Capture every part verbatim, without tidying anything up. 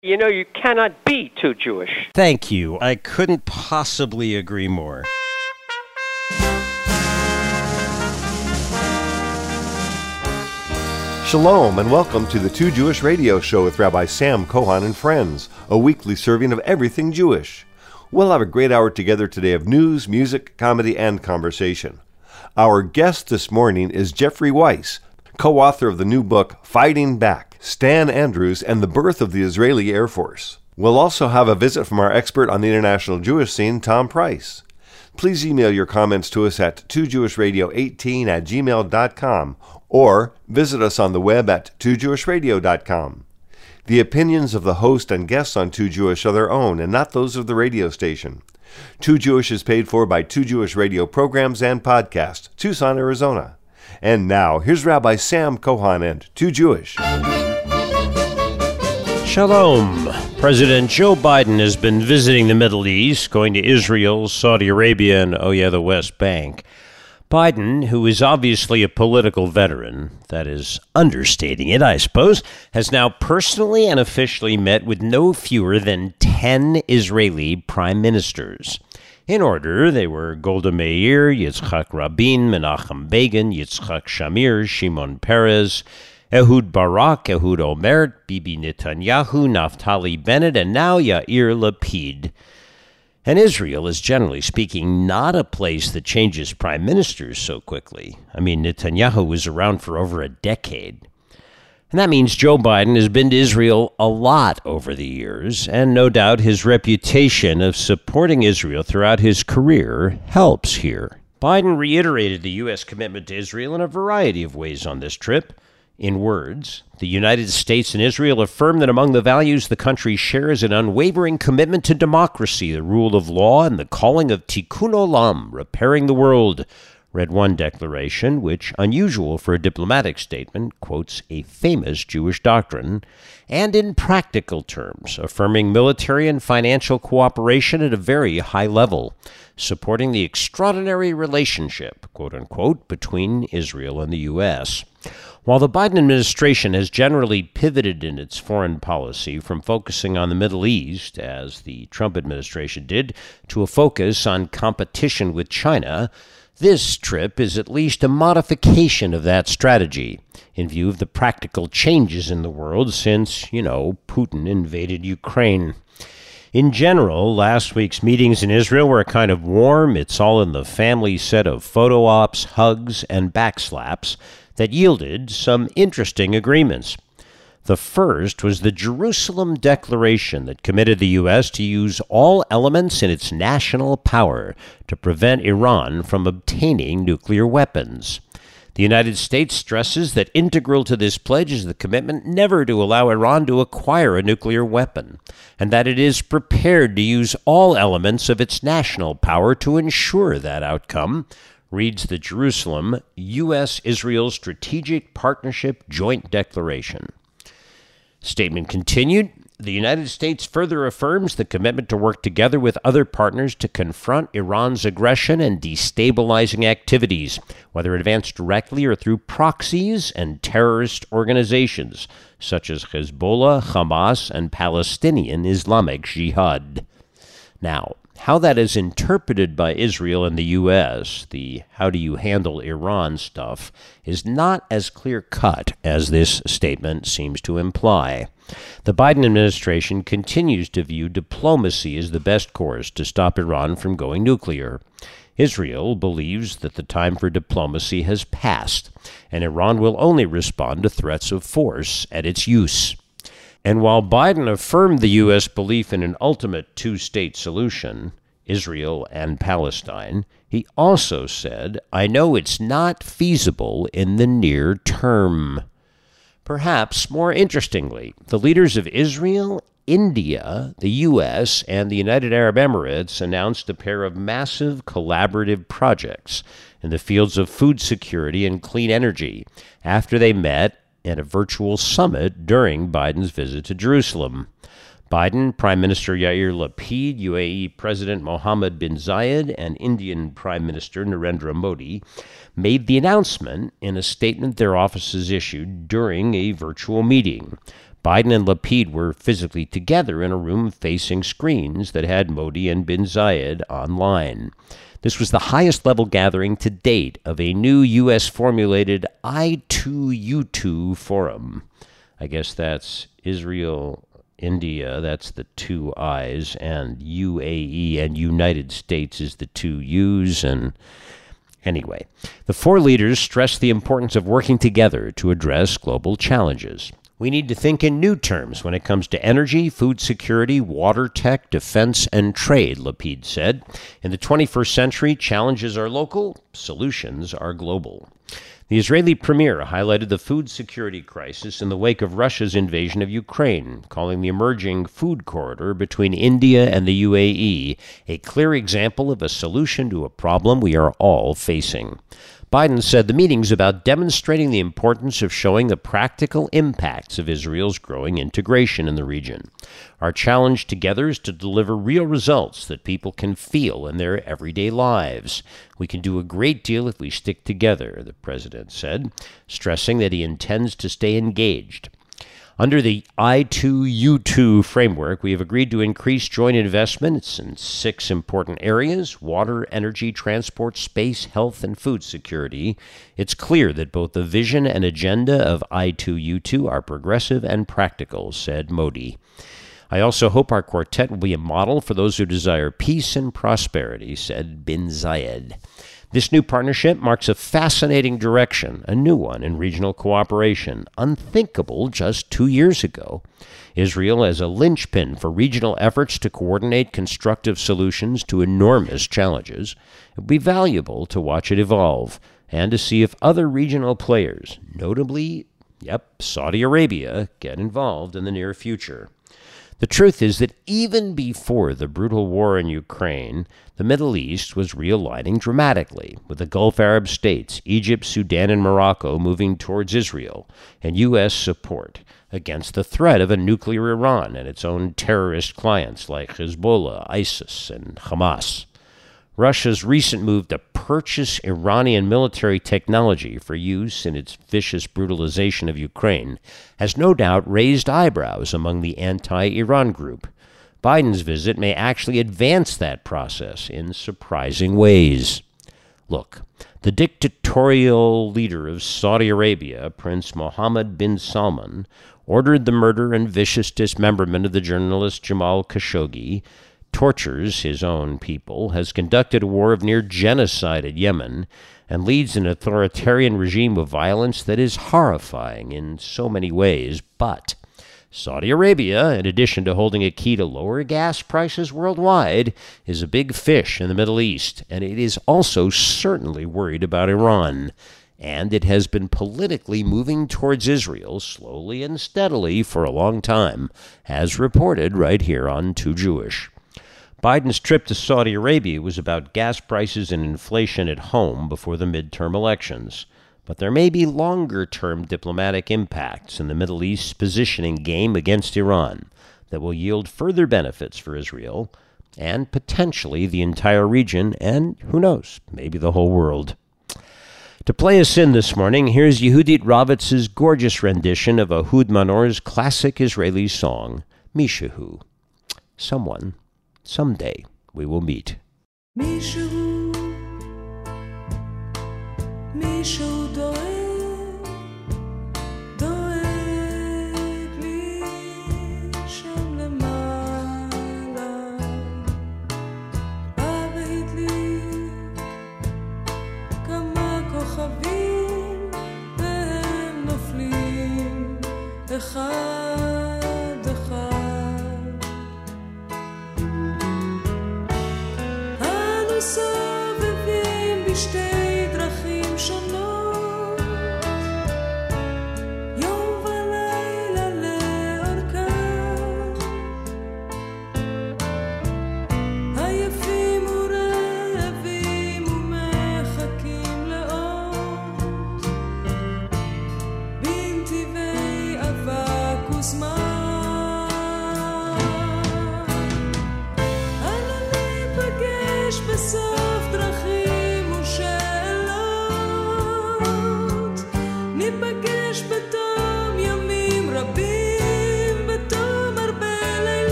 You know, you cannot be too Jewish. Thank you. I couldn't possibly agree more. Shalom and welcome to the Two Jewish Radio Show with Rabbi Sam Kohan and friends, a weekly serving of everything Jewish. We'll have a great hour together today of news, music, comedy, and conversation. Our guest this morning is Jeffrey Weiss, co-author of the new book, Fighting Back, Stan Andrews and the Birth of the Israeli Air Force. We'll also have a visit from our expert on the international Jewish scene, Tom Price. Please email your comments to us at two jewish radio eighteen at gmail dot com or visit us on the web at two jewish radio dot com. The opinions of the host and guests on Two Jewish are their own and not those of the radio station. Two Jewish is paid for by Two Jewish Radio programs and podcasts, Tucson, Arizona. And now, here's Rabbi Sam Kohan and Two Jewish. Shalom. President Joe Biden has been visiting the Middle East, going to Israel, Saudi Arabia, and, oh yeah, the West Bank. Biden, who is obviously a political veteran, that is understating it, I suppose, has now personally and officially met with no fewer than ten Israeli prime ministers. In order, they were Golda Meir, Yitzhak Rabin, Menachem Begin, Yitzhak Shamir, Shimon Peres, Ehud Barak, Ehud Olmert, Bibi Netanyahu, Naftali Bennett, and now Yair Lapid. And Israel is, generally speaking, not a place that changes prime ministers so quickly. I mean, Netanyahu was around for over a decade. And that means Joe Biden has been to Israel a lot over the years, and no doubt his reputation of supporting Israel throughout his career helps here. Biden reiterated the U S commitment to Israel in a variety of ways on this trip. In words, the United States and Israel affirm that among the values the country shares an unwavering commitment to democracy, the rule of law, and the calling of tikkun olam, repairing the world, read one declaration, which, unusual for a diplomatic statement, quotes a famous Jewish doctrine, and in practical terms, affirming military and financial cooperation at a very high level, supporting the extraordinary relationship, quote-unquote, between Israel and the U S While the Biden administration has generally pivoted in its foreign policy from focusing on the Middle East, as the Trump administration did, to a focus on competition with China, this trip is at least a modification of that strategy, in view of the practical changes in the world since, you know, Putin invaded Ukraine. In general, last week's meetings in Israel were kind of warm. It's all in the family set of photo ops, hugs, and backslaps that yielded some interesting agreements. The first was the Jerusalem Declaration that committed the U S to use all elements in its national power to prevent Iran from obtaining nuclear weapons. The United States stresses that integral to this pledge is the commitment never to allow Iran to acquire a nuclear weapon, and that it is prepared to use all elements of its national power to ensure that outcome, reads the Jerusalem U S Israel Strategic Partnership Joint Declaration. Statement continued. The United States further affirms the commitment to work together with other partners to confront Iran's aggression and destabilizing activities, whether advanced directly or through proxies and terrorist organizations, such as Hezbollah, Hamas, and Palestinian Islamic Jihad. Now, how that is interpreted by Israel and the U S, the how do you handle Iran stuff, is not as clear-cut as this statement seems to imply. The Biden administration continues to view diplomacy as the best course to stop Iran from going nuclear. Israel believes that the time for diplomacy has passed, and Iran will only respond to threats of force at its use. And while Biden affirmed the U S belief in an ultimate two-state solution, Israel and Palestine, he also said, I know it's not feasible in the near term. Perhaps more interestingly, the leaders of Israel, India, the U S, and the United Arab Emirates announced a pair of massive collaborative projects in the fields of food security and clean energy after they met at a virtual summit during Biden's visit to Jerusalem. Biden, Prime Minister Yair Lapid, U A E President Mohammed bin Zayed, and Indian Prime Minister Narendra Modi made the announcement in a statement their offices issued during a virtual meeting. Biden and Lapid were physically together in a room facing screens that had Modi and bin Zayed online. This was the highest-level gathering to date of a new U S-formulated I two U two forum. I guess that's Israel, India, that's the two I's, and U A E and United States is the two U's, and anyway. The four leaders stressed the importance of working together to address global challenges. We need to think in new terms when it comes to energy, food security, water tech, defense, and trade, Lapid said. In the twenty-first century, challenges are local, solutions are global. The Israeli premier highlighted the food security crisis in the wake of Russia's invasion of Ukraine, calling the emerging food corridor between India and the U A E a clear example of a solution to a problem we are all facing. Biden said the meeting's about demonstrating the importance of showing the practical impacts of Israel's growing integration in the region. Our challenge together is to deliver real results that people can feel in their everyday lives. We can do a great deal if we stick together, the president said, stressing that he intends to stay engaged. Under the I two U two framework, we have agreed to increase joint investments in six important areas: water, energy, transport, space, health, and food security. It's clear that both the vision and agenda of I two U two are progressive and practical, said Modi. I also hope our quartet will be a model for those who desire peace and prosperity, said bin Zayed. This new partnership marks a fascinating direction, a new one in regional cooperation, unthinkable just two years ago. Israel as a linchpin for regional efforts to coordinate constructive solutions to enormous challenges. It would be valuable to watch it evolve and to see if other regional players, notably, yep, Saudi Arabia, get involved in the near future. The truth is that even before the brutal war in Ukraine, the Middle East was realigning dramatically, with the Gulf Arab states, Egypt, Sudan, and Morocco moving towards Israel, and U S support against the threat of a nuclear Iran and its own terrorist clients like Hezbollah, ISIS, and Hamas. Russia's recent move to purchase Iranian military technology for use in its vicious brutalization of Ukraine has no doubt raised eyebrows among the anti-Iran group. Biden's visit may actually advance that process in surprising ways. Look, the dictatorial leader of Saudi Arabia, Prince Mohammed bin Salman, ordered the murder and vicious dismemberment of the journalist Jamal Khashoggi, tortures his own people, has conducted a war of near genocide in Yemen, and leads an authoritarian regime of violence that is horrifying in so many ways. But Saudi Arabia, in addition to holding a key to lower gas prices worldwide, is a big fish in the Middle East, and it is also certainly worried about Iran. And it has been politically moving towards Israel slowly and steadily for a long time, as reported right here on Too Jewish. Biden's trip to Saudi Arabia was about gas prices and inflation at home before the midterm elections. But there may be longer-term diplomatic impacts in the Middle East's positioning game against Iran that will yield further benefits for Israel and potentially the entire region and, who knows, maybe the whole world. To play us in this morning, here's Yehudit Ravitz's gorgeous rendition of Ehud Manor's classic Israeli song, Mishahu. Someone. Someday we will meet. Mishahu, Mishahu doeg, doeg li sham lemala, aved li kama kochavim vehem noflim echad echad. סובבים בשתי דרכים שונות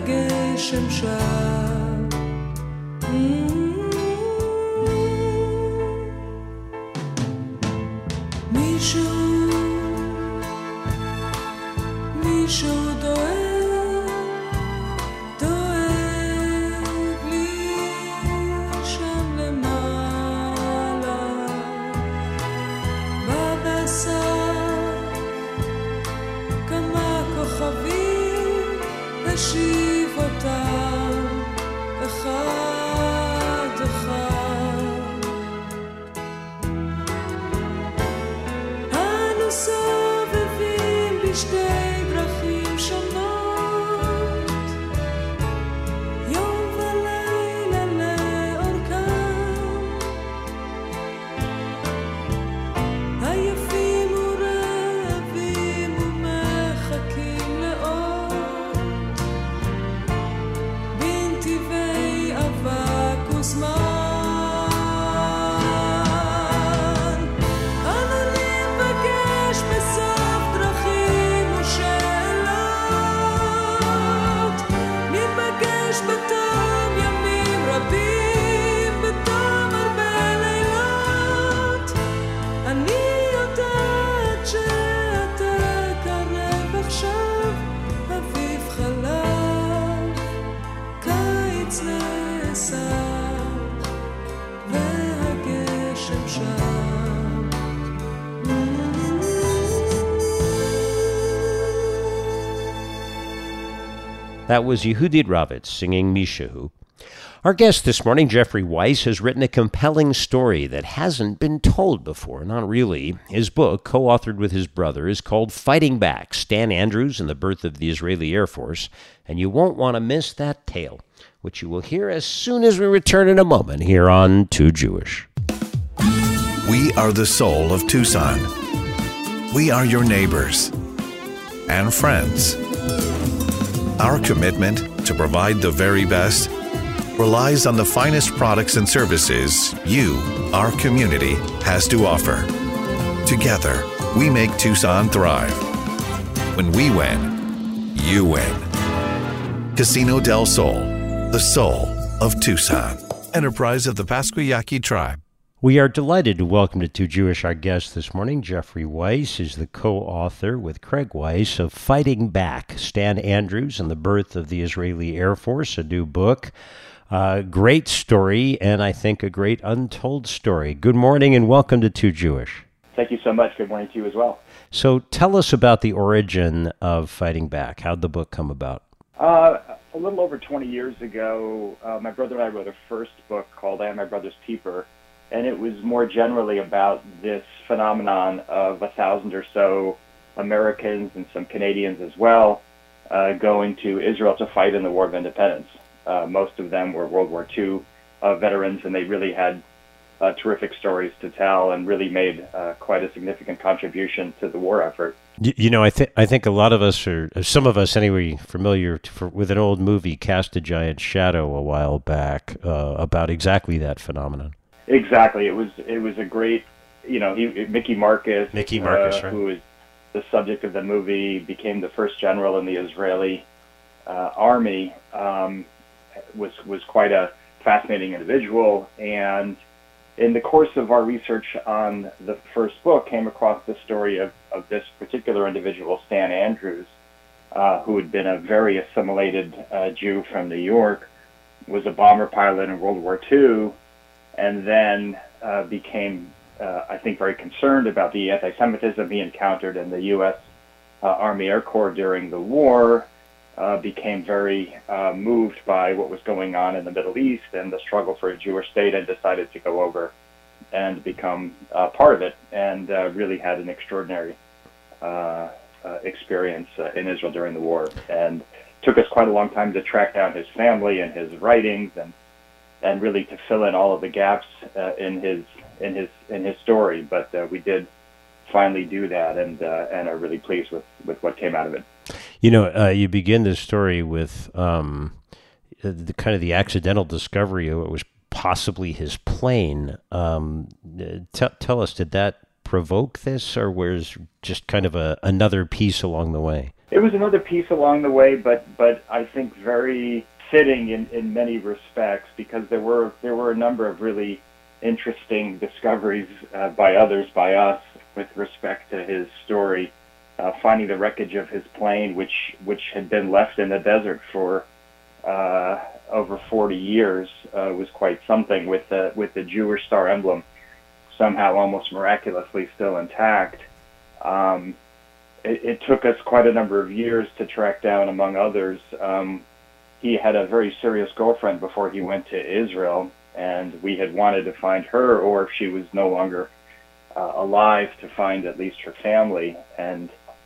והגשם שר. מישהו, מישהו דואג, דואג לי שם למעלה, בבשר כמה כוכבים, השיב אותם אחד אחד. אנו סובבים בשתי דרכים שונות, יום ולילה לאורכם, עייפים ורעבים ומחכים לאור, בנתיבי אבק וזמן. אנו ניפגש בסוף דרכים ושאלות, ניפגש בתום ימים רבים, בתום הרבה לילות. אני יודעת שאתה קרב עכשיו, אביב חלף, קיץ נאסף, והגשם שם. That was Yehudit Ravitz singing Mishahu. Our guest this morning, Jeffrey Weiss, has written a compelling story that hasn't been told before, not really. His book, co-authored with his brother, is called Fighting Back, Stan Andrews and the Birth of the Israeli Air Force, and you won't want to miss that tale, which you will hear as soon as we return in a moment here on Too Jewish. We are the soul of Tucson. We are your neighbors and friends. Our commitment to provide the very best relies on the finest products and services you, our community, has to offer. Together, we make Tucson thrive. When we win, you win. Casino del Sol, the soul of Tucson. Enterprise of the Pasquayaqui Tribe. We are delighted to welcome to Too Jewish our guest this morning. Jeffrey Weiss is the co-author with Craig Weiss of Fighting Back, Stan Andrews and the Birth of the Israeli Air Force, a new book. Uh, great story, and I think a great untold story. Good morning and welcome to Too Jewish. Thank you so much. Good morning to you as well. So tell us about the origin of Fighting Back. How'd the book come about? Uh, a little over twenty years ago, uh, my brother and I wrote a first book called I Am My Brother's Keeper, and it was more generally about this phenomenon of a thousand or so Americans and some Canadians as well uh, going to Israel to fight in the War of Independence. Uh, most of them were World War Two uh, veterans, and they really had uh, terrific stories to tell and really made uh, quite a significant contribution to the war effort. You, you know, I think I think a lot of us are, some of us anyway, familiar to, for, with an old movie, Cast a Giant Shadow, a while back, uh, about exactly that phenomenon. Exactly. It was it was a great, you know, he, Mickey Marcus, Mickey Marcus, uh, right. who was the subject of the movie, became the first general in the Israeli uh, army, um, was was quite a fascinating individual. And in the course of our research on the first book, came across the story of, of this particular individual, Stan Andrews, uh, who had been a very assimilated uh, Jew from New York, was a bomber pilot in World War Two, and then uh, became, uh, I think, very concerned about the anti-Semitism he encountered in the U S Uh, Army Air Corps during the war, uh, became very uh, moved by what was going on in the Middle East and the struggle for a Jewish state, and decided to go over and become uh, part of it, and uh, really had an extraordinary uh, uh, experience uh, in Israel during the war. And took us quite a long time to track down his family and his writings, and and really to fill in all of the gaps uh, in his in his in his story. But uh, we did finally do that, and uh, and are really pleased with, with what came out of it. You know, uh, you begin this story with um, the kind of the accidental discovery of what was possibly his plane. Um, t- tell us, did that provoke this, or was just kind of a another piece along the way? it was another piece along the way, but but I think very fitting in, in many respects, because there were there were a number of really interesting discoveries uh, by others, by us, with respect to his story. Uh, finding the wreckage of his plane, which which had been left in the desert for uh, over forty years, uh, was quite something. With the with the Jewish star emblem somehow almost miraculously still intact. Um, it, it took us quite a number of years to track down, among others. Um, he had a very serious girlfriend before he went to Israel, and we had wanted to find her, or if she was no longer uh, alive, to find at least her family. And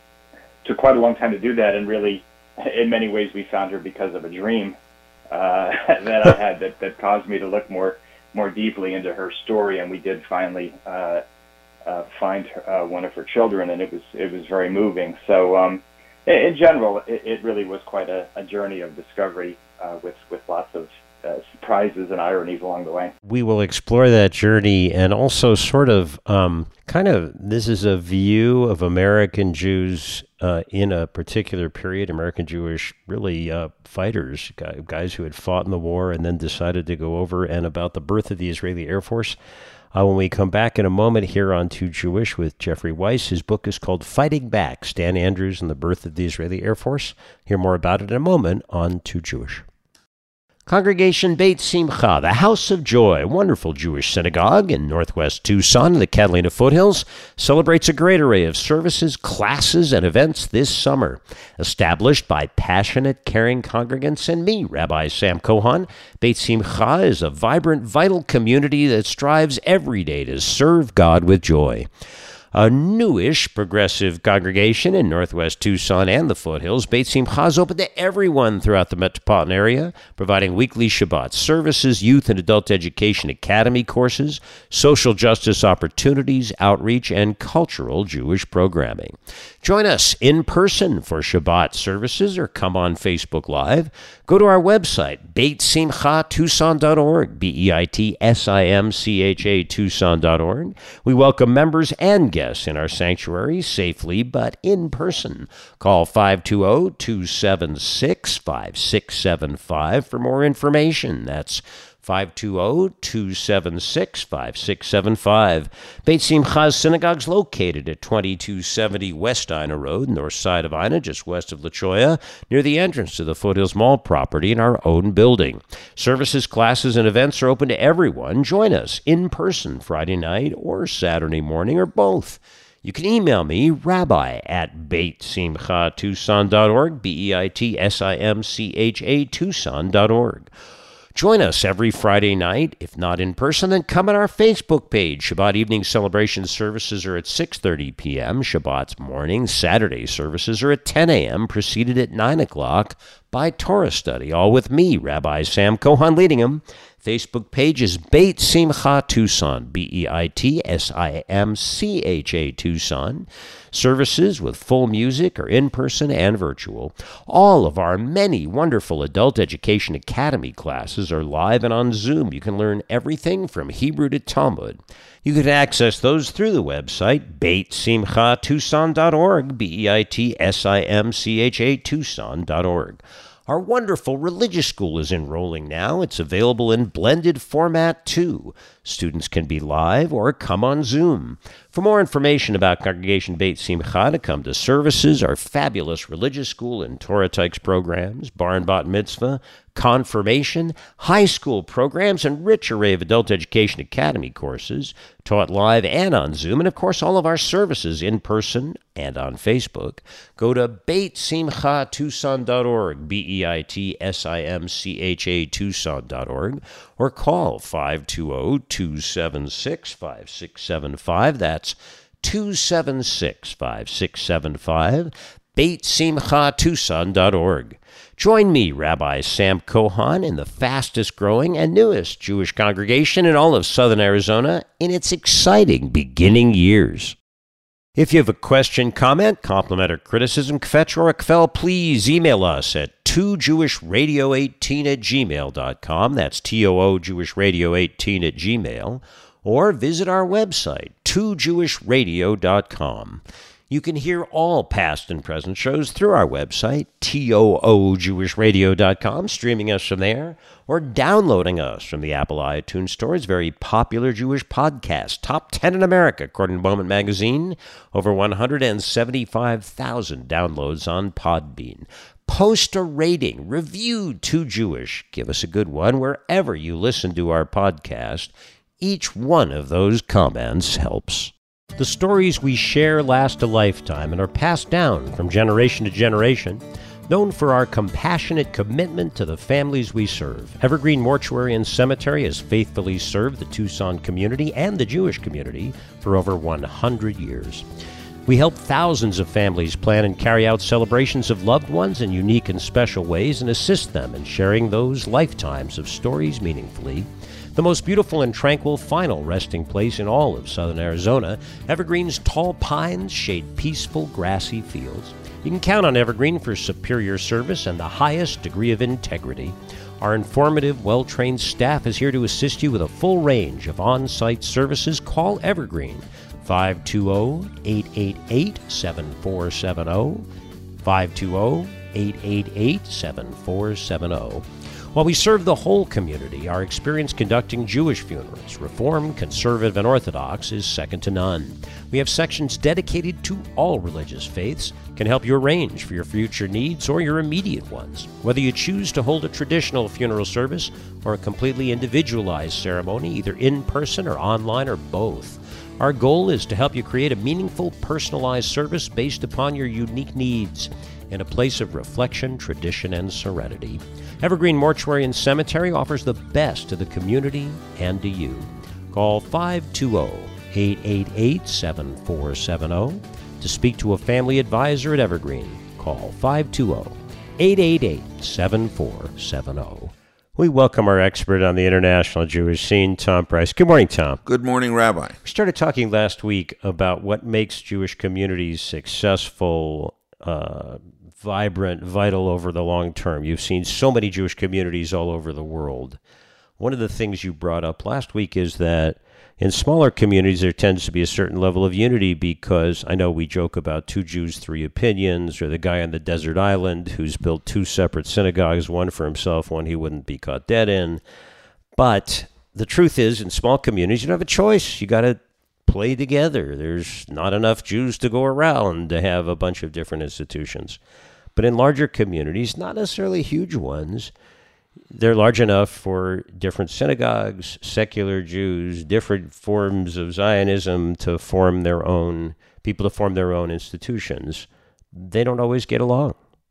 took quite a long time to do that, and really, in many ways, we found her because of a dream uh, that I had that, that caused me to look more more deeply into her story, and we did finally uh, uh, find her, uh, one of her children, and it was it was very moving. So, um, in, in general, it, it really was quite a, a journey of discovery uh, with with lots of Uh, surprises and ironies along the way. We will explore that journey, and also sort of um, kind of this is a view of American Jews uh, in a particular period, American Jewish really uh, fighters, guys who had fought in the war and then decided to go over, and about the birth of the Israeli Air Force. Uh, when we come back in a moment here on Too Jewish with Jeffrey Weiss, his book is called Fighting Back, Stan Andrews and the Birth of the Israeli Air Force. Hear more about it in a moment on Too Jewish. Congregation Beit Simcha, the House of Joy, wonderful Jewish synagogue in northwest Tucson in the Catalina foothills, celebrates a great array of services, classes, and events this summer. Established by passionate, caring congregants and me, Rabbi Sam Kohan, Beit Simcha is a vibrant, vital community that strives every day to serve God with joy. A newish progressive congregation in northwest Tucson and the foothills, Beit Simcha is open to everyone throughout the metropolitan area, providing weekly Shabbat services, youth and adult education academy courses, social justice opportunities, outreach, and cultural Jewish programming. Join us in person for Shabbat services or come on Facebook Live. Go to our website, beit simcha tucson dot org, B E I T S I M C H A Tucson dot org. We welcome members and guests in our sanctuary safely but in person. Call five two zero, two seven six, five six seven five for more information. That's five two zero, two seven six, five six seven five. Beit Simcha's synagogue is located at twenty-two seventy West Ina Road, north side of Ina, just west of La Cholla, near the entrance to the Foothills Mall property in our own building. Services, classes, and events are open to everyone. Join us in person Friday night or Saturday morning or both. You can email me, rabbi at beit simcha tucson dot org, B E I T S I M C H A Tucson dot org. Join us every Friday night. If not in person, then come on our Facebook page. Shabbat evening celebration services are at six thirty p.m. Shabbat morning, Saturday services are at ten a.m., preceded at nine o'clock by Torah study, all with me, Rabbi Sam Kohan, leading them. Facebook page is Beit Simcha Tucson, B E I T S I M C H A Tucson. Services with full music are in-person and virtual. All of our many wonderful Adult Education Academy classes are live and on Zoom. You can learn everything from Hebrew to Talmud. You can access those through the website, beit simcha tucson dot org, B E I T S I M C H A Tucson dot org. Our wonderful religious school is enrolling now. It's available in blended format, too. Students can be live or come on Zoom. For more information about Congregation Beit Simcha, to come to services, our fabulous religious school and Torah Tykes programs, Bar and Bat Mitzvah, confirmation, high school programs, and rich array of Adult Education Academy courses, taught live and on Zoom, and of course all of our services in person and on Facebook, go to beit simcha tucson dot org, B E I T S I M C H A Tucson dot org, or call five two zero, two seven six, five six seven five. That's two seven six, five six seven five, beit simcha tucson dot org. Join me, Rabbi Sam Kohan, in the fastest growing and newest Jewish congregation in all of southern Arizona in its exciting beginning years. If you have a question, comment, compliment, or criticism, kvetch or a kvel, please email us at two jewish radio eighteen at gmail dot com. That's T O O Jewish Radio eighteen at Gmail. Or visit our website, two jewish radio dot com. You can hear all past and present shows through our website, too jewish radio dot com, streaming us from there, or downloading us from the Apple iTunes Store's very popular Jewish podcast, Top ten in America, according to Moment Magazine, over one hundred seventy-five thousand downloads on Podbean. Post a rating, review Too Jewish, give us a good one wherever you listen to our podcast. Each one of those comments helps. The stories we share last a lifetime and are passed down from generation to generation, known for our compassionate commitment to the families we serve. Evergreen Mortuary and Cemetery has faithfully served the Tucson community and the Jewish community for over one hundred years. We help thousands of families plan and carry out celebrations of loved ones in unique and special ways and assist them in sharing those lifetimes of stories meaningfully. The most beautiful and tranquil final resting place in all of southern Arizona, Evergreen's tall pines shade peaceful, grassy fields. You can count on Evergreen for superior service and the highest degree of integrity. Our informative, well-trained staff is here to assist you with a full range of on-site services. Call Evergreen, five two zero, eight eight eight, seven four seven zero, five two zero, eight eight eight, seven four seven zero. While we serve the whole community, our experience conducting Jewish funerals, Reformed, Conservative, and Orthodox, is second to none. We have sections dedicated to all religious faiths, can help you arrange for your future needs or your immediate ones. Whether you choose to hold a traditional funeral service or a completely individualized ceremony, either in person or online or both, our goal is to help you create a meaningful, personalized service based upon your unique needs in a place of reflection, tradition, and serenity. Evergreen Mortuary and Cemetery offers the best to the community and to you. Call five two zero, eight eight eight, seven four seven zero to speak to a family advisor at Evergreen. Call five two zero, eight eight eight, seven four seven zero. We welcome our expert on the international Jewish scene, Tom Price. Good morning, Tom. Good morning, Rabbi. We started talking last week about what makes Jewish communities successful, uh, vibrant, vital over the long term. You've seen so many Jewish communities all over the world. One of the things you brought up last week is that in smaller communities, there tends to be a certain level of unity because I know we joke about two Jews, three opinions, or the guy on the desert island who's built two separate synagogues, one for himself, one he wouldn't be caught dead in. But the truth is, in small communities, you don't have a choice. You got to play together. There's not enough Jews to go around to have a bunch of different institutions. But in larger communities, not necessarily huge ones, they're large enough for different synagogues, secular Jews, different forms of Zionism to form their own, people to form their own institutions. They don't always get along.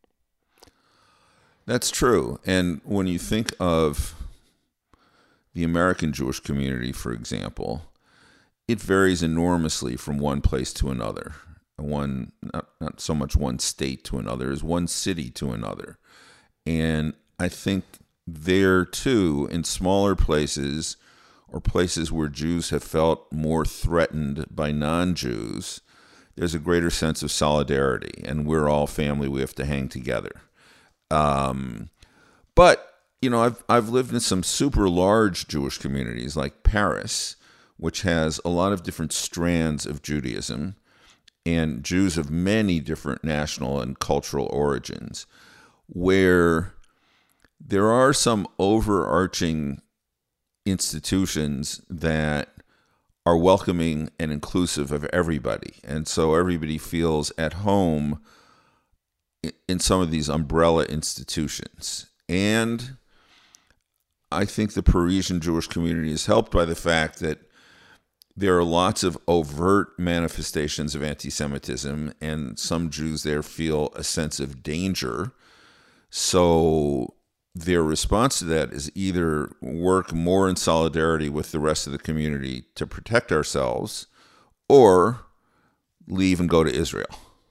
That's true. And when you think of the American Jewish community, for example, it varies enormously from one place to another. One, not, not so much one state to another, as one city to another. And I think there, too, in smaller places or places where Jews have felt more threatened by non-Jews, there's a greater sense of solidarity, and we're all family. We have to hang together. Um, but, you know, I've I've lived in some super large Jewish communities like Paris, which has a lot of different strands of Judaism, and Jews of many different national and cultural origins, where there are some overarching institutions that are welcoming and inclusive of everybody. And so everybody feels at home in some of these umbrella institutions. And I think the Parisian Jewish community is helped by the fact that there are lots of overt manifestations of anti-Semitism, and some Jews there feel a sense of danger. So their response to that is either work more in solidarity with the rest of the community to protect ourselves, or leave and go to Israel.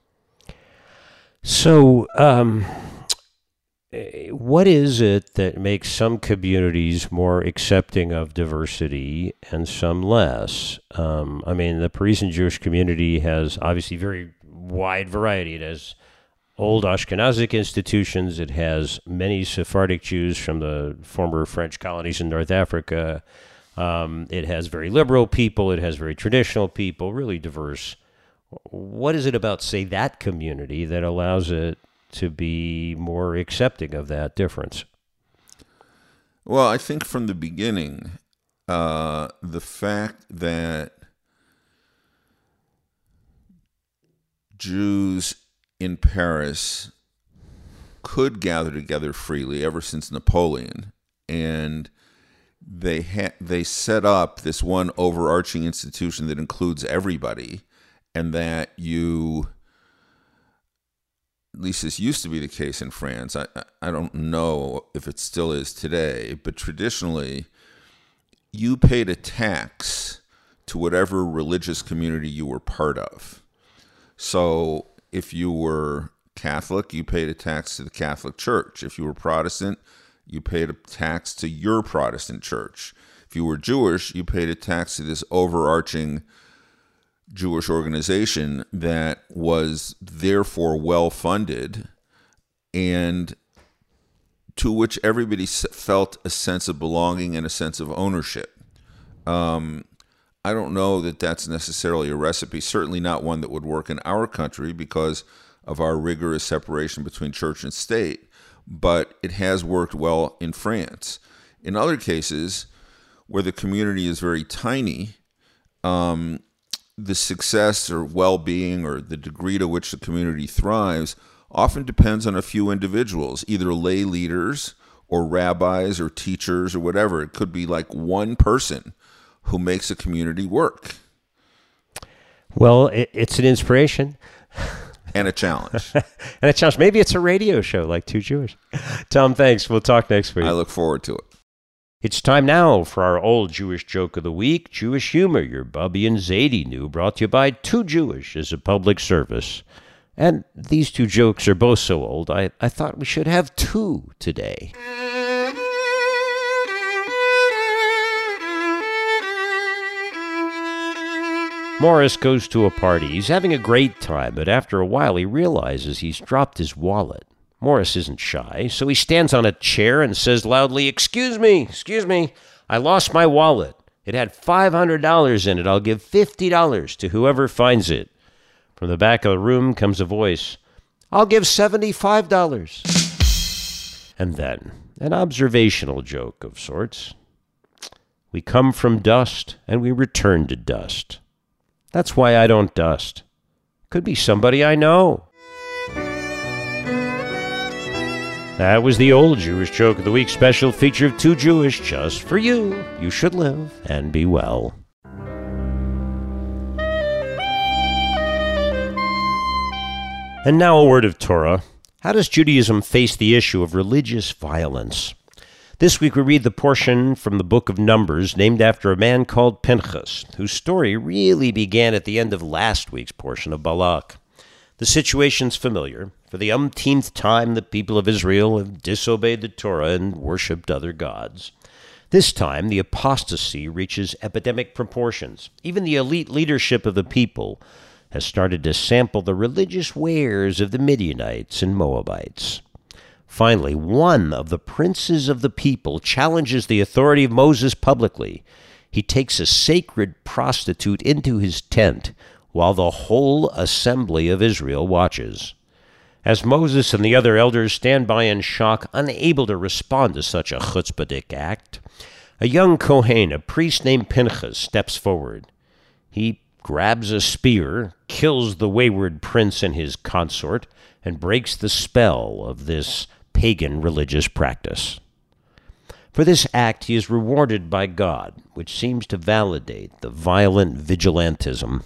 So, um, what is it that makes some communities more accepting of diversity and some less? Um, I mean, the Parisian Jewish community has obviously very wide variety. It has old Ashkenazic institutions. It has many Sephardic Jews from the former French colonies in North Africa. Um, it has very liberal people. It has very traditional people, really diverse What is it about, say, that community that allows it to be more accepting of that difference? Well, I think from the beginning, uh, the fact that Jews in Paris could gather together freely ever since Napoleon, and they ha- they set up this one overarching institution that includes everybody, and that you, at least this used to be the case in France. I, I don't know if it still is today, but traditionally, you paid a tax to whatever religious community you were part of. So if you were Catholic, you paid a tax to the Catholic Church. If you were Protestant, you paid a tax to your Protestant church. If you were Jewish, you paid a tax to this overarching Jewish organization that was therefore well-funded and to which everybody felt a sense of belonging and a sense of ownership. Um, I don't know that that's necessarily a recipe, certainly not one that would work in our country because of our rigorous separation between church and state, but it has worked well in France. In other cases, where the community is very tiny, um, the success or well-being or the degree to which the community thrives often depends on a few individuals, either lay leaders or rabbis or teachers or whatever. It could be like one person who makes a community work. Well, it, it's an inspiration. And a challenge. And a challenge. Maybe it's a radio show like Two Jewish. Tom, thanks. We'll talk next week. I look forward to it. It's time now for our old Jewish joke of the week, Jewish humor, your Bubby and Zadie new, brought to you by Two Jewish as a public service. And these two jokes are both so old, I, I thought we should have two today. Morris goes to a party. He's having a great time, but after a while he realizes he's dropped his wallet. Morris isn't shy, so he stands on a chair and says loudly, "Excuse me, excuse me, I lost my wallet. It had five hundred dollars in it. I'll give fifty dollars to whoever finds it." From the back of the room comes a voice, "I'll give seventy-five dollars. And then, an observational joke of sorts. We come from dust and we return to dust. That's why I don't dust. Could be somebody I know." That was the old Jewish Joke of the Week special feature of Two Jewish just for you. You should live and be well. And now a word of Torah. How does Judaism face the issue of religious violence? This week we read the portion from the book of Numbers named after a man called Pinchas, whose story really began at the end of last week's portion of Balak. The situation's familiar. For the umpteenth time, the people of Israel have disobeyed the Torah and worshipped other gods. This time, the apostasy reaches epidemic proportions. Even the elite leadership of the people has started to sample the religious wares of the Midianites and Moabites. Finally, one of the princes of the people challenges the authority of Moses publicly. He takes a sacred prostitute into his tent while the whole assembly of Israel watches. As Moses and the other elders stand by in shock, unable to respond to such a chutzpahdik act, a young Kohen, a priest named Pinchas, steps forward. He grabs a spear, kills the wayward prince and his consort, and breaks the spell of this pagan religious practice. For this act, he is rewarded by God, which seems to validate the violent vigilantism.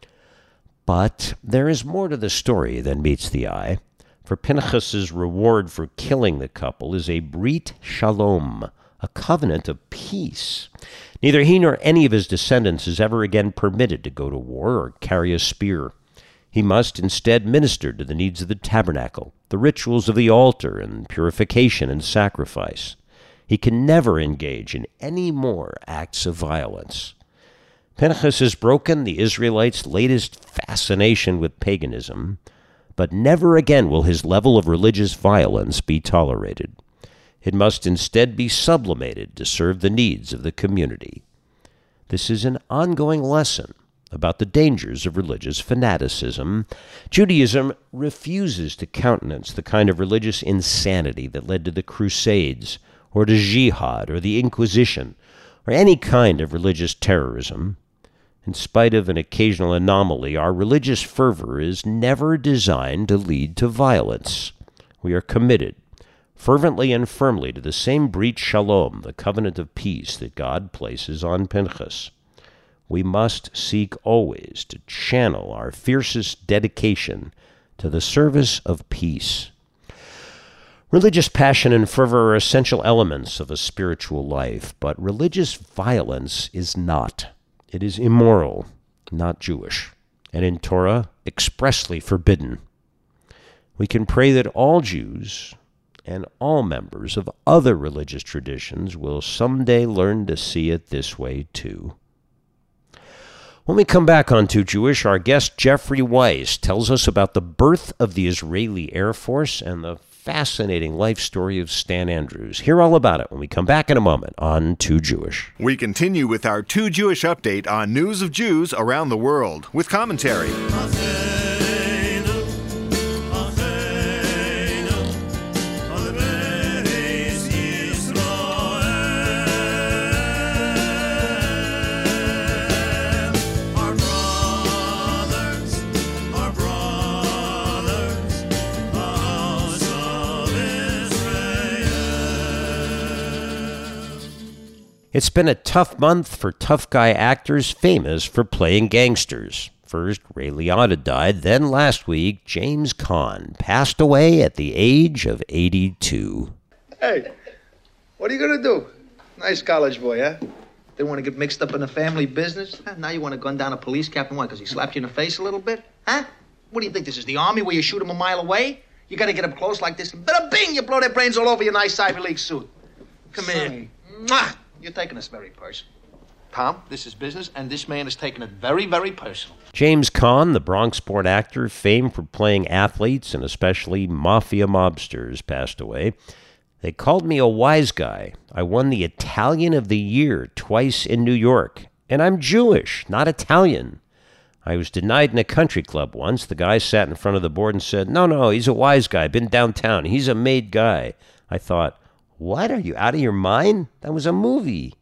But there is more to the story than meets the eye. For Pinchas's reward for killing the couple is a brit shalom, a covenant of peace. Neither he nor any of his descendants is ever again permitted to go to war or carry a spear. He must instead minister to the needs of the tabernacle, the rituals of the altar, and purification and sacrifice. He can never engage in any more acts of violence. Pinchas has broken the Israelites' latest fascination with paganism, but never again will his level of religious violence be tolerated. It must instead be sublimated to serve the needs of the community. This is an ongoing lesson about the dangers of religious fanaticism. Judaism refuses to countenance the kind of religious insanity that led to the Crusades, or to jihad, or the Inquisition, or any kind of religious terrorism. In spite of an occasional anomaly, our religious fervor is never designed to lead to violence. We are committed, fervently and firmly, to the same Brit Shalom, the covenant of peace that God places on Pinchas. We must seek always to channel our fiercest dedication to the service of peace. Religious passion and fervor are essential elements of a spiritual life, but religious violence is not. It is immoral, not Jewish, and in Torah expressly forbidden. We can pray that all Jews and all members of other religious traditions will someday learn to see it this way too. When we come back on Too Jewish, our guest Jeffrey Weiss tells us about the birth of the Israeli Air Force and the fascinating life story of Stan Andrews. Hear all about it when we come back in a moment on Too Jewish. We continue with our Too Jewish update on news of Jews around the world with commentary. It's been a tough month for tough guy actors famous for playing gangsters. First, Ray Liotta died. Then last week, James Caan passed away at the age of eighty-two. Hey, what are you going to do? Nice college boy, huh? Didn't want to get mixed up in the family business? Huh? Now you want to gun down a police captain, why, because he slapped you in the face a little bit? Huh? What do you think, this is the army where you shoot him a mile away? You got to get up close like this, and bada bing, you blow their brains all over your nice Ivy League suit. Come here. Mwah! You're taking this very personal. Tom, this is business, and this man is taking it very, very personal. James Caan, the Bronx-born actor, famed for playing athletes and especially mafia mobsters, passed away. They called me a wise guy. I won the Italian of the Year twice in New York. And I'm Jewish, not Italian. I was denied in a country club once. The guy sat in front of the board and said, no, no, he's a wise guy, been downtown. He's a made guy. I thought, what? Are you out of your mind? That was a movie.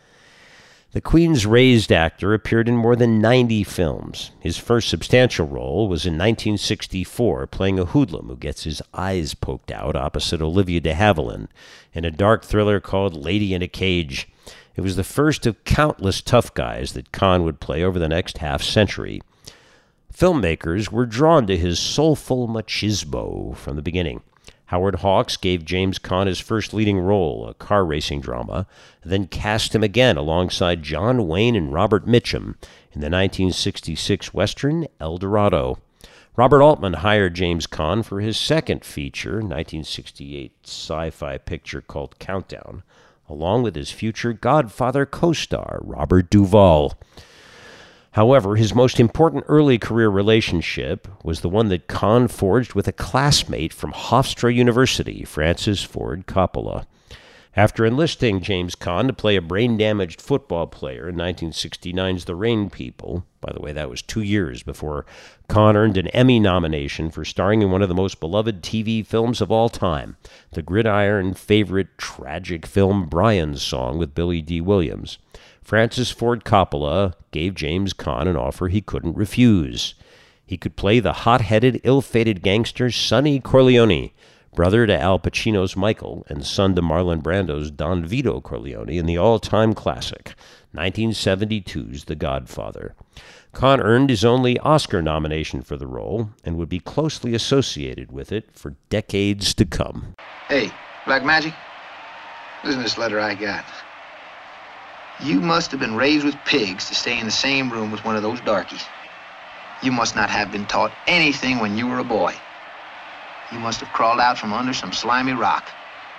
The Queen's raised actor appeared in more than ninety films. His first substantial role was in nineteen sixty-four, playing a hoodlum who gets his eyes poked out opposite Olivia de Havilland in a dark thriller called Lady in a Cage. It was the first of countless tough guys that Caan would play over the next half century. Filmmakers were drawn to his soulful machismo from the beginning. Howard Hawks gave James Caan his first leading role, a car racing drama, then cast him again alongside John Wayne and Robert Mitchum in the nineteen sixty-six Western El Dorado. Robert Altman hired James Caan for his second feature, nineteen sixty-eight sci-fi picture called Countdown, along with his future Godfather co-star, Robert Duvall. However, his most important early career relationship was the one that Caan forged with a classmate from Hofstra University, Francis Ford Coppola. After enlisting James Caan to play a brain-damaged football player in nineteen sixty-nine's The Rain People, by the way, that was two years before Caan earned an Emmy nomination for starring in one of the most beloved T V films of all time, the gridiron favorite tragic film Brian's Song with Billy D. Williams. Francis Ford Coppola gave James Caan an offer he couldn't refuse. He could play the hot-headed, ill-fated gangster Sonny Corleone, brother to Al Pacino's Michael and son to Marlon Brando's Don Vito Corleone in the all-time classic, nineteen seventy-two's The Godfather. Caan earned his only Oscar nomination for the role and would be closely associated with it for decades to come. Hey, Black Magic, listen to this letter I got. You must have been raised with pigs to stay in the same room with one of those darkies. You must not have been taught anything when you were a boy. You must have crawled out from under some slimy rock.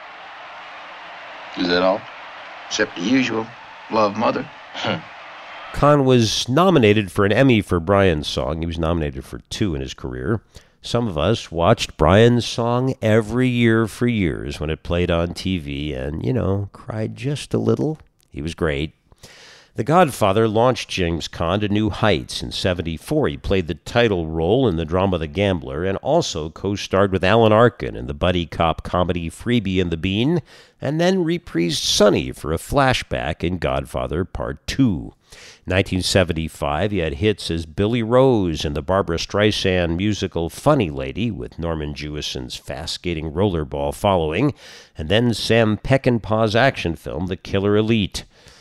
Is that all? Except the usual. Love, mother. Caan was nominated for an Emmy for Brian's Song. He was nominated for two in his career. Some of us watched Brian's Song every year for years when it played on T V and, you know, cried just a little. He was great. The Godfather launched James Caan to new heights. In seventy-four, he played the title role in the drama The Gambler and also co-starred with Alan Arkin in the buddy cop comedy Freebie and the Bean, and then reprised Sonny for a flashback in Godfather Part two. In nineteen seventy-five, he had hits as Billy Rose in the Barbra Streisand musical Funny Lady, with Norman Jewison's fast-skating rollerball following, and then Sam Peckinpah's action film The Killer Elite.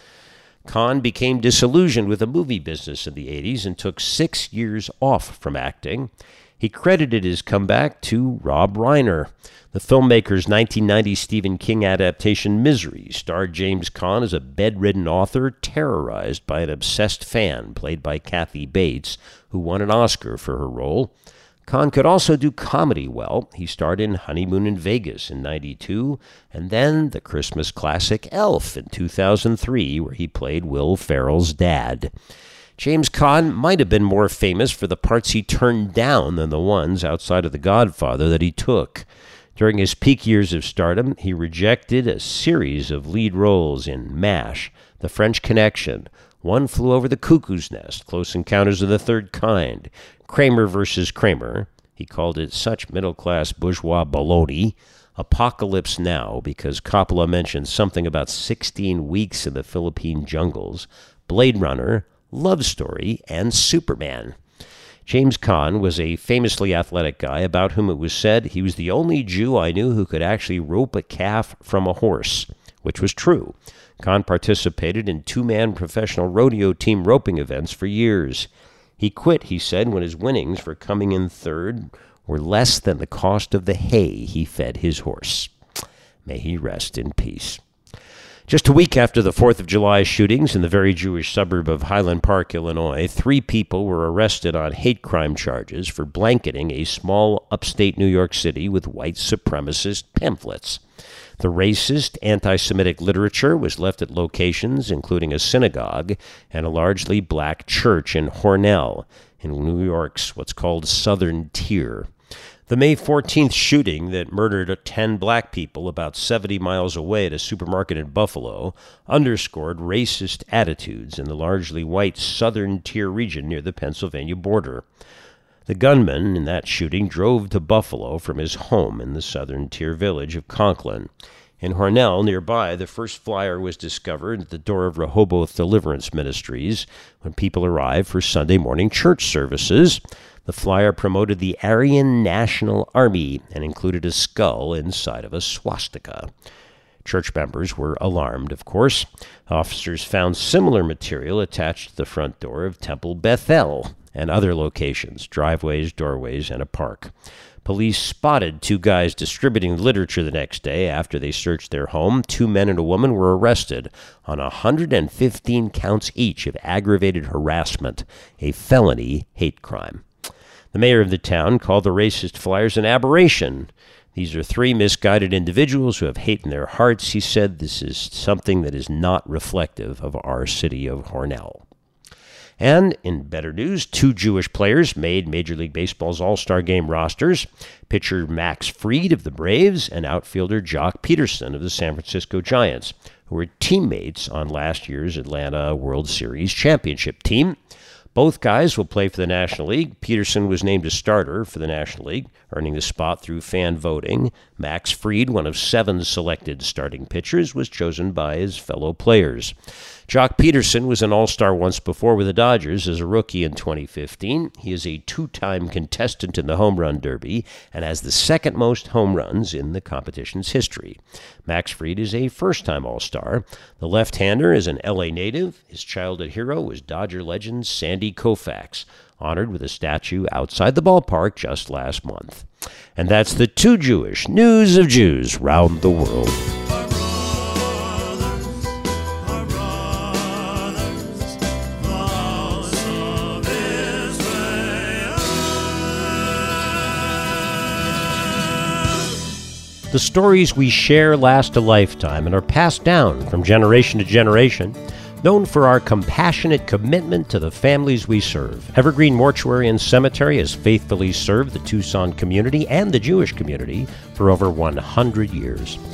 Caan became disillusioned with the movie business in the eighties and took six years off from acting. He credited his comeback to Rob Reiner. The filmmaker's nineteen ninety Stephen King adaptation Misery starred James Caan as a bedridden author terrorized by an obsessed fan played by Kathy Bates, who won an Oscar for her role. Caan could also do comedy well. He starred in Honeymoon in Vegas in ninety-two, and then the Christmas classic Elf in two thousand three, where he played Will Ferrell's dad. James Caan might have been more famous for the parts he turned down than the ones outside of The Godfather that he took. During his peak years of stardom, he rejected a series of lead roles in MASH, The French Connection, One Flew Over the Cuckoo's Nest, Close Encounters of the Third Kind, Kramer versus Kramer, he called it such middle-class bourgeois baloney, Apocalypse Now, because Coppola mentioned something about sixteen weeks in the Philippine jungles, Blade Runner, Love Story, and Superman. James Caan was a famously athletic guy about whom it was said he was the only Jew I knew who could actually rope a calf from a horse, which was true. Caan participated in two-man professional rodeo team roping events for years. He quit, he said, when his winnings for coming in third were less than the cost of the hay he fed his horse. May he rest in peace. Just a week after the fourth of July shootings in the very Jewish suburb of Highland Park, Illinois, three people were arrested on hate crime charges for blanketing a small upstate New York City with white supremacist pamphlets. The racist, anti-Semitic literature was left at locations including a synagogue and a largely black church in Hornell, in New York's what's called Southern Tier. The May fourteenth shooting that murdered ten black people about seventy miles away at a supermarket in Buffalo underscored racist attitudes in the largely white Southern Tier region near the Pennsylvania border. The gunman in that shooting drove to Buffalo from his home in the Southern Tier village of Conklin. In Hornell, nearby, the first flyer was discovered at the door of Rehoboth Deliverance Ministries when people arrived for Sunday morning church services. The flyer promoted the Aryan National Army and included a skull inside of a swastika. Church members were alarmed, of course. Officers found similar material attached to the front door of Temple Bethel and other locations, driveways, doorways, and a park. Police spotted two guys distributing literature the next day after they searched their home. Two men and a woman were arrested on one hundred fifteen counts each of aggravated harassment, a felony hate crime. The mayor of the town called the racist flyers an aberration. These are three misguided individuals who have hate in their hearts. He said this is something that is not reflective of our city of Hornell. And in better news, two Jewish players made Major League Baseball's All-Star Game rosters. Pitcher Max Fried of the Braves and outfielder Jock Peterson of the San Francisco Giants, who were teammates on last year's Atlanta World Series championship team. Both guys will play for the National League. Peterson was named a starter for the National League, earning the spot through fan voting. Max Fried, one of seven selected starting pitchers, was chosen by his fellow players. Jock Peterson was an all-star once before with the Dodgers as a rookie in twenty fifteen. He is a two-time contestant in the Home Run Derby and has the second most home runs in the competition's history. Max Fried is a first-time all-star. The left-hander is an L A native. His childhood hero was Dodger legend Sandy Koufax, honored with a statue outside the ballpark just last month. And that's the Too Jewish News of Jews Round the World. The stories we share last a lifetime and are passed down from generation to generation, known for our compassionate commitment to the families we serve. Evergreen Mortuary and Cemetery has faithfully served the Tucson community and the Jewish community for over one hundred years.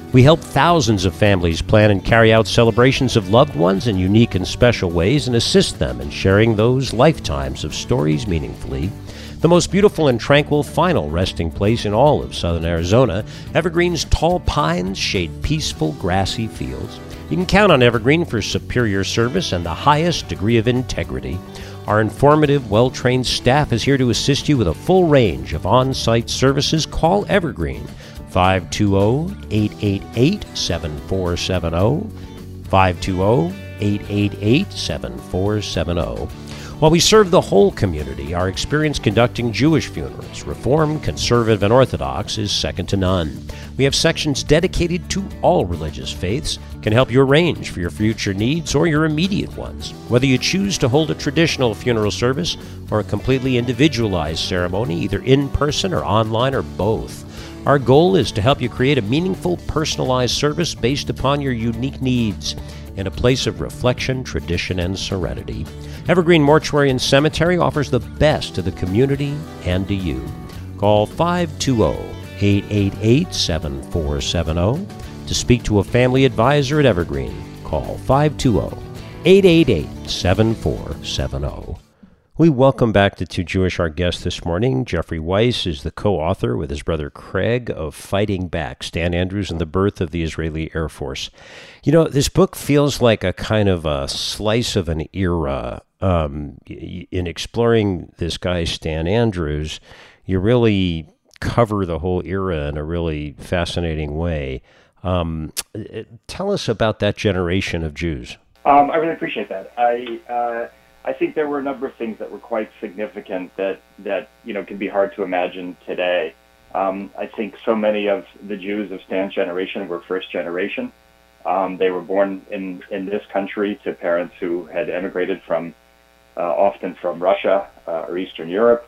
We help thousands of families plan and carry out celebrations of loved ones in unique and special ways and assist them in sharing those lifetimes of stories meaningfully. The most beautiful and tranquil final resting place in all of southern Arizona, Evergreen's tall pines shade peaceful grassy fields. You can count on Evergreen for superior service and the highest degree of integrity. Our informative, well-trained staff is here to assist you with a full range of on-site services. Call Evergreen, five two zero, eight eight eight, seven four seven zero, five two zero, eight eight eight, seven four seven zero. While we serve the whole community, our experience conducting Jewish funerals, Reformed, Conservative, and Orthodox, is second to none. We have sections dedicated to all religious faiths, can help you arrange for your future needs or your immediate ones. Whether you choose to hold a traditional funeral service or a completely individualized ceremony, either in person or online or both, our goal is to help you create a meaningful, personalized service based upon your unique needs in a place of reflection, tradition, and serenity. Evergreen Mortuary and Cemetery offers the best to the community and to you. Call five two zero, eight eight eight, seven four seven zero. To speak to a family advisor at Evergreen, call five two zero, eight eight eight, seven four seven zero. We welcome back to Too Jewish our guest this morning. Jeffrey Weiss is the co-author with his brother Craig of Fighting Back, Stan Andrews and the Birth of the Israeli Air Force. You know, this book feels like a kind of a slice of an era. Um, in exploring this guy, Stan Andrews, you really cover the whole era in a really fascinating way. Um, tell us about that generation of Jews. Um, I really appreciate that. I uh, I think there were a number of things that were quite significant that, that you know, can be hard to imagine today. Um, I think so many of the Jews of Stan's generation were first generation. Um, they were born in, in this country to parents who had emigrated from, uh, often from Russia uh, or Eastern Europe.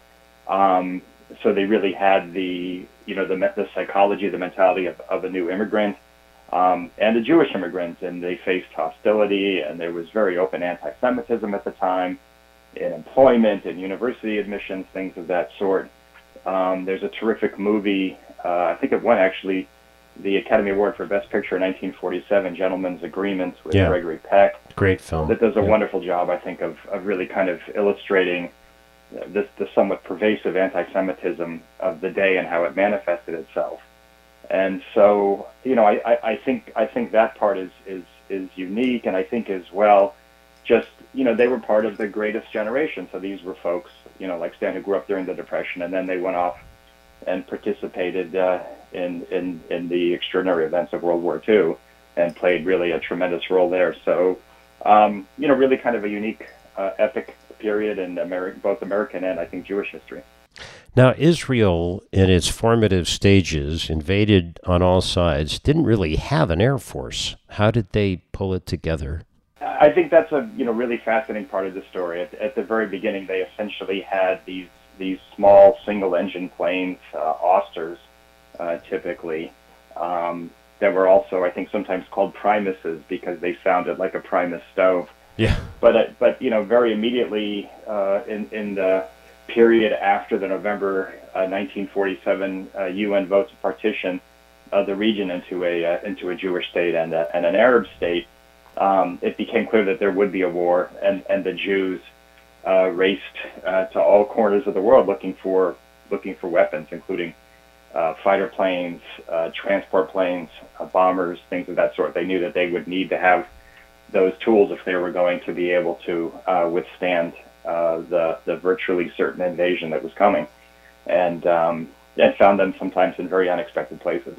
Um, so they really had the, you know, the, the psychology, the mentality of, of a new immigrant. Um, and a Jewish immigrant, and they faced hostility, and there was very open anti-Semitism at the time in employment and university admissions, things of that sort. Um, there's a terrific movie, uh, I think it won actually the Academy Award for Best Picture in nineteen forty-seven, Gentleman's Agreement with yeah. Gregory Peck. Great film. That does a yeah. wonderful job, I think, of, of really kind of illustrating this, the somewhat pervasive anti-Semitism of the day and how it manifested itself. And so, you know, I, I, I think I think that part is, is, is unique, and I think as well, just, you know, they were part of the greatest generation. So these were folks, you know, like Stan, who grew up during the Depression, and then they went off and participated uh, in, in, in the extraordinary events of World War Two and played really a tremendous role there. So, um, you know, really kind of a unique, uh, epic period in Ameri- both American and, I think, Jewish history. Now, Israel, in its formative stages, invaded on all sides, didn't really have an air force. How did they pull it together? I think that's a you know really fascinating part of the story. At, at the very beginning, they essentially had these these small single-engine planes, uh, Austers, uh, typically, um, that were also, I think, sometimes called Primuses because they sounded like a Primus stove. Yeah. But uh, but you know, very immediately uh, in in the period after the November uh, nineteen forty-seven uh, U N vote to partition uh, the region into a uh, into a Jewish state and, a, and an Arab state, um, it became clear that there would be a war, and, and the Jews uh, raced uh, to all corners of the world looking for looking for weapons, including uh, fighter planes, uh, transport planes, uh, bombers, things of that sort. They knew that they would need to have those tools if they were going to be able to uh, withstand Uh, the the virtually certain invasion that was coming, and um, and found them sometimes in very unexpected places.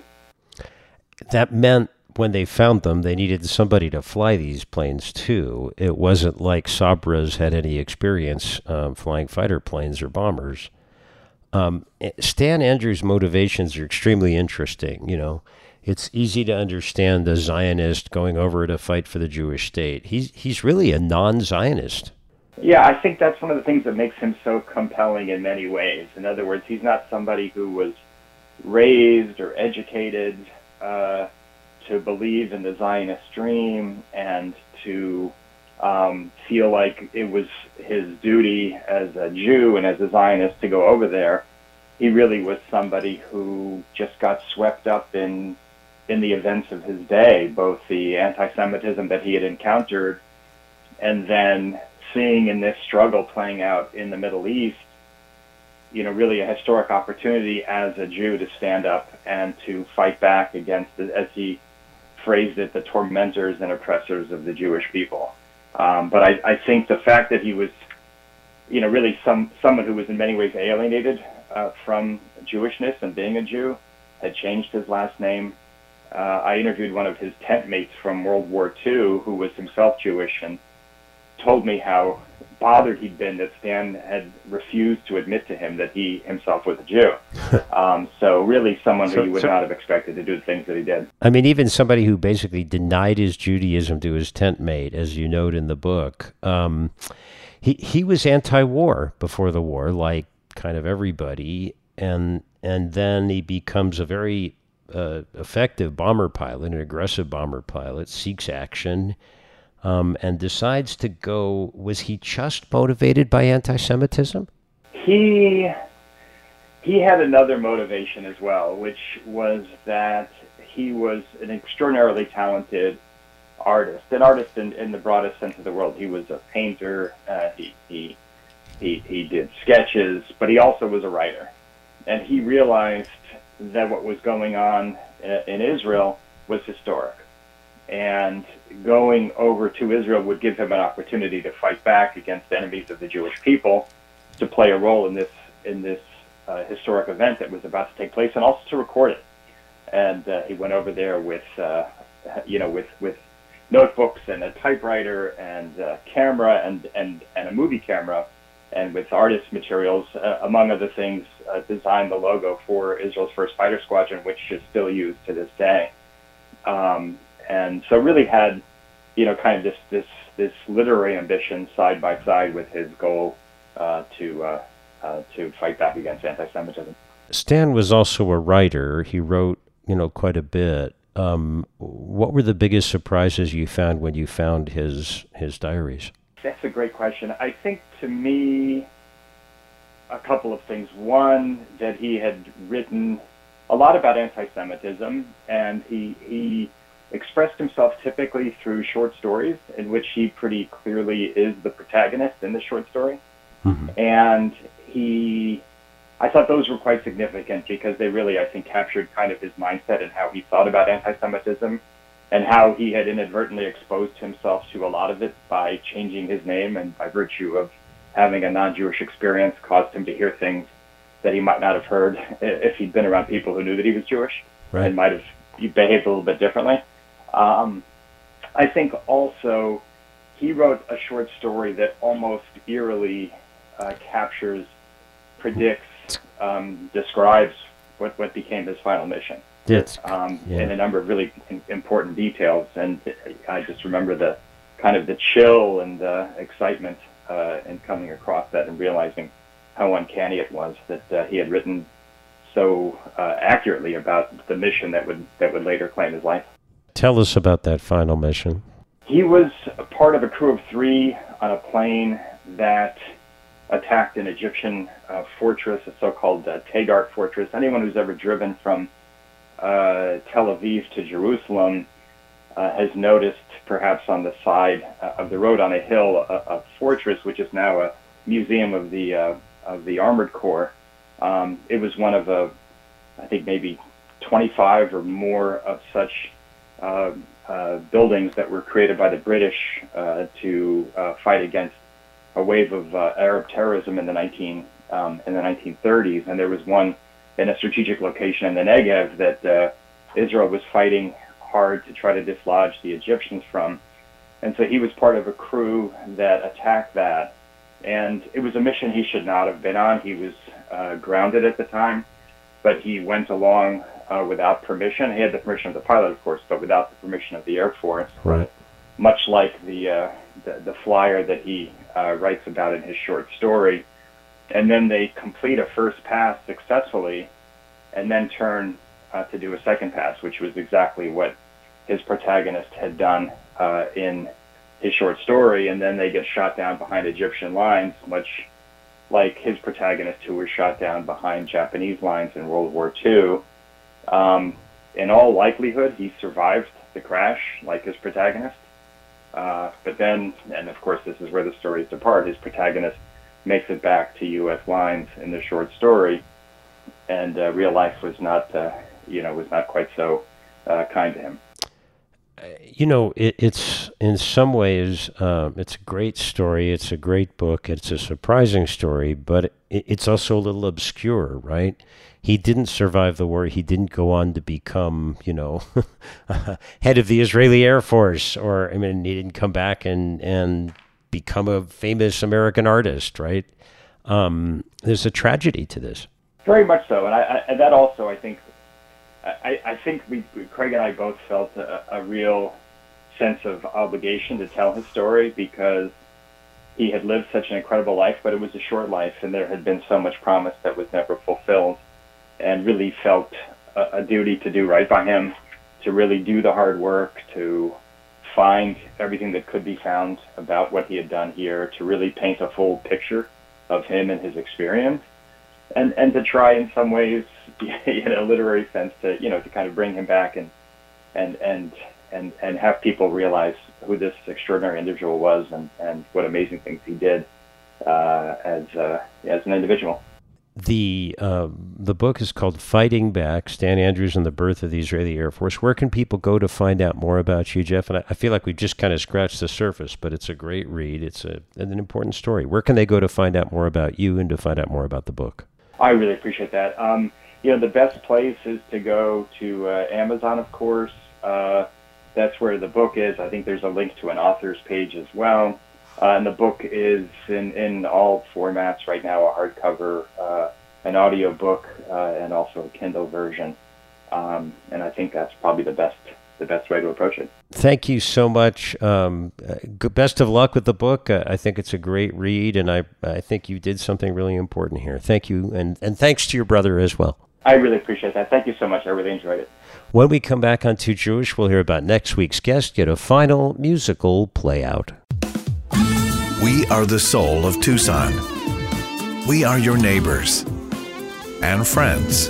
That meant when they found them, they needed somebody to fly these planes too. It wasn't like Sabras had any experience um, flying fighter planes or bombers. Um, Stan Andrews' motivations are extremely interesting. You know, it's easy to understand the Zionist going over to fight for the Jewish state. He's he's really a non-Zionist. Yeah, I think that's one of the things that makes him so compelling in many ways. In other words, he's not somebody who was raised or educated uh, to believe in the Zionist dream and to um, feel like it was his duty as a Jew and as a Zionist to go over there. He really was somebody who just got swept up in in the events of his day, both the anti-Semitism that he had encountered, and then seeing in this struggle playing out in the Middle East, you know, really a historic opportunity as a Jew to stand up and to fight back against, the, as he phrased it, the tormentors and oppressors of the Jewish people. Um, but I, I think the fact that he was, you know, really some someone who was in many ways alienated uh, from Jewishness and being a Jew, had changed his last name. Uh, I interviewed one of his tent mates from World War Two who was himself Jewish and told me how bothered he'd been that Stan had refused to admit to him that he himself was a Jew. um, so really someone So- who you would so- not have expected to do the things that he did. I mean, even somebody who basically denied his Judaism to his tent mate, as you note in the book, um, he he was anti-war before the war, like kind of everybody, and and then he becomes a very uh, effective bomber pilot, an aggressive bomber pilot, seeks action, um, and decides to go. Was he just motivated by anti-Semitism? He he had another motivation as well, which was that he was an extraordinarily talented artist, an artist in, in the broadest sense of the word. He was a painter. Uh, he, he he he did sketches, but he also was a writer, and he realized that what was going on uh, in Israel was historic, and going over to Israel would give him an opportunity to fight back against enemies of the Jewish people, to play a role in this in this uh, historic event that was about to take place, and also to record it. And uh, he went over there with, uh, you know, with with notebooks and a typewriter and a camera and and and a movie camera, and with artist materials, uh, among other things, uh, designed the logo for Israel's first fighter squadron, which is still used to this day. Um, and so really had, you know, kind of this this this literary ambition side by side with his goal uh, to uh, uh, to fight back against anti-Semitism. Stan was also a writer. He wrote, you know, quite a bit. Um, what were the biggest surprises you found when you found his his diaries? That's a great question. I think to me, a couple of things. One, that he had written a lot about anti-Semitism, and he he expressed himself typically through short stories, in which he pretty clearly is the protagonist in the short story. Mm-hmm. And he, I thought those were quite significant because they really, I think, captured kind of his mindset and how he thought about anti-Semitism, and how he had inadvertently exposed himself to a lot of it by changing his name, and by virtue of having a non-Jewish experience caused him to hear things that he might not have heard if he'd been around people who knew that he was Jewish, Right. and might have behaved a little bit differently. Um, I think also he wrote a short story that almost eerily uh, captures, predicts, um, describes what, what became his final mission. It's, Um, yeah. in a number of really in, important details, and I just remember the kind of the chill and the excitement uh, in coming across that and realizing how uncanny it was that uh, he had written so uh, accurately about the mission that would that would later claim his life. Tell us about that final mission. He was a part of a crew of three on a plane that attacked an Egyptian uh, fortress, a so-called uh, Taggart fortress. Anyone who's ever driven from uh, Tel Aviv to Jerusalem uh, has noticed, perhaps on the side uh, of the road on a hill, a, a fortress which is now a museum of the uh, of the Armored Corps. Um, it was one of a, I think maybe twenty-five or more of such uh, uh, buildings that were created by the British uh, to uh, fight against a wave of uh, Arab terrorism in the nineteen um, in the nineteen thirties, and there was one in a strategic location in the Negev that uh, Israel was fighting hard to try to dislodge the Egyptians from, and so he was part of a crew that attacked that, and it was a mission he should not have been on. He was uh, grounded at the time, but he went along uh, without permission. He had the permission of the pilot, of course, but without the permission of the Air Force. Right. Much like the uh, the, the flyer that he uh, writes about in his short story. And then they complete a first pass successfully, and then turn uh, to do a second pass, which was exactly what his protagonist had done uh, in his short story. And then they get shot down behind Egyptian lines, much like his protagonist, who was shot down behind Japanese lines in World War Two. Um, in all likelihood, he survived the crash like his protagonist. Uh, but then, and of course this is where the stories depart, his protagonist makes it back to U S lines in the short story, and uh, real life was not, uh, you know, was not quite so uh, kind to him. You know, it, it's in some ways, um, it's a great story. It's a great book. It's a surprising story, but it, it's also a little obscure, right? He didn't survive the war. He didn't go on to become, you know, head of the Israeli Air Force, or, I mean, he didn't come back and, and become a famous American artist, right? Um, there's a tragedy to this. Very much so. And I, I and that also, I think, I, I think we, Craig and I both felt a, a real sense of obligation to tell his story, because he had lived such an incredible life, but it was a short life, and there had been so much promise that was never fulfilled, and really felt a, a duty to do right by him, to really do the hard work, to find everything that could be found about what he had done here, to really paint a full picture of him and his experience, and, and to try in some ways, in a literary sense, to, you know, to kind of bring him back and and and and, and have people realize who this extraordinary individual was, and, and what amazing things he did uh, as uh, as an individual. The uh, the book is called Fighting Back, Stan Andrews and the Birth of the Israeli Air Force. Where can people go to find out more about you, Jeff? And I, I feel like we've just kind of scratched the surface, but it's a great read. It's a, an important story. Where can they go to find out more about you and to find out more about the book? I really appreciate that. Um, you know, the best place is to go to uh, Amazon, of course. Uh, that's where the book is. I think there's a link to an author's page as well. Uh, and the book is in, in all formats right now, a hardcover, uh, an audio book, uh, and also a Kindle version. Um, and I think that's probably the best the best way to approach it. Thank you so much. Um, uh, best of luck with the book. Uh, I think it's a great read, and I, I think you did something really important here. Thank you, and, and thanks to your brother as well. I really appreciate that. Thank you so much. I really enjoyed it. When we come back on Too Jewish, we'll hear about next week's guest, get a final musical play out. We are the soul of Tucson. We are your neighbors and friends.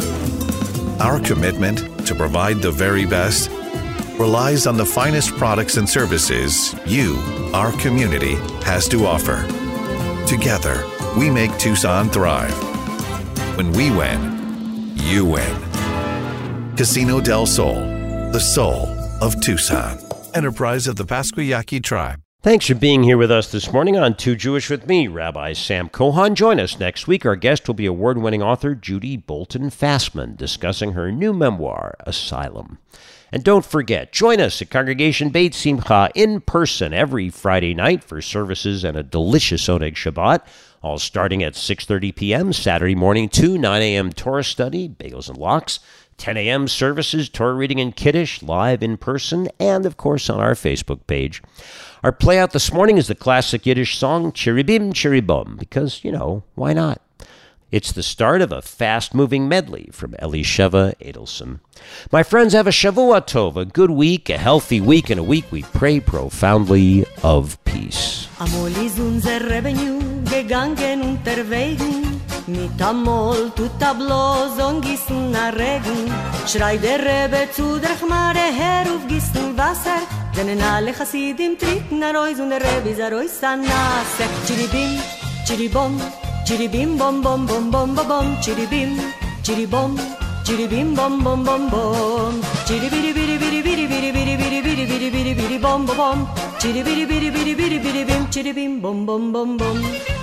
Our commitment to provide the very best relies on the finest products and services you, our community, has to offer. Together, we make Tucson thrive. When we win, you win. Casino del Sol, the soul of Tucson. Enterprise of the Pasquayaqui Tribe. Thanks for being here with us this morning on Too Jewish with me, Rabbi Sam Kohan. Join us next week. Our guest will be award-winning author Judy Bolton Fassman, discussing her new memoir, Asylum. And don't forget, join us at Congregation Beit Simcha in person every Friday night for services and a delicious Oneg Shabbat, all starting at six thirty p.m. Saturday morning to nine a.m. Torah study, bagels and lox, ten a.m. services, Torah reading and Kiddush, live in person, and of course on our Facebook page. Our play out this morning is the classic Yiddish song, Chiribim Chiribom, because, you know, why not? It's the start of a fast-moving medley from Elisheva Edelson. My friends, have a Shavua Tov, a good week, a healthy week, and a week we pray profoundly of peace. Amol ist unser Revenue gegangen unter Wegen, mit Amol tut Tablos und gießen nach Regen. Schreit der Rebbe zu der Chmare her auf gießen Wasser, denn alle Chassidim treten a Reus und der Rebbe ist a Reus an Nasse. Chiribim, Chiribom, Chiribim bom bom bom bom bom bom, Chiribim, Chiribom, Chiribim bom bom bom bom, Chiribiri biri biri biri biri biri biri biri biri biri biri bom bom bom, Chiribiri biri biri biri biri bim, Chiribim bom bom bom bom.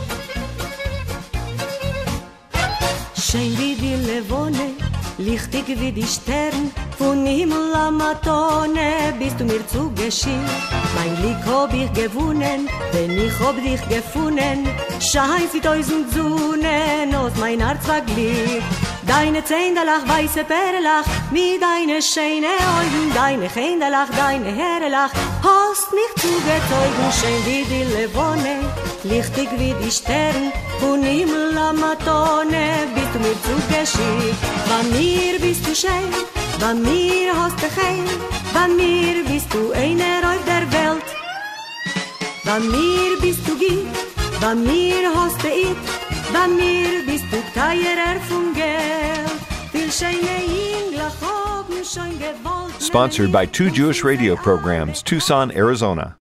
Schön wie die Levone, lichtig wie die Stern, von Himmel am Matone bist du mir zugeschieden. Mein Glück hab ich gewonnen, denn ich hab dich gefunden. Scheint wie tausend Sonnen aus mein Herz war Glück. Deine Zähnelach, weiße Perlach, mit deine schöne Augen, deine Händelach, deine Herrelach, hast mich zugezogen, schön wie die Levone, lichtig wie die Stern, von Himmel am Matone bist du mir zugeschickt. Bei mir bist du schön, bei mir hast du heim, bei mir bist du einer auf der Welt. Bei mir bist du gitt, bei mir hast du it, bei mir bist du teurer vom Geld. Viel schöne Englach haben schon gewollt. Sponsored by Two Jewish Radio Programs, Tucson, Arizona.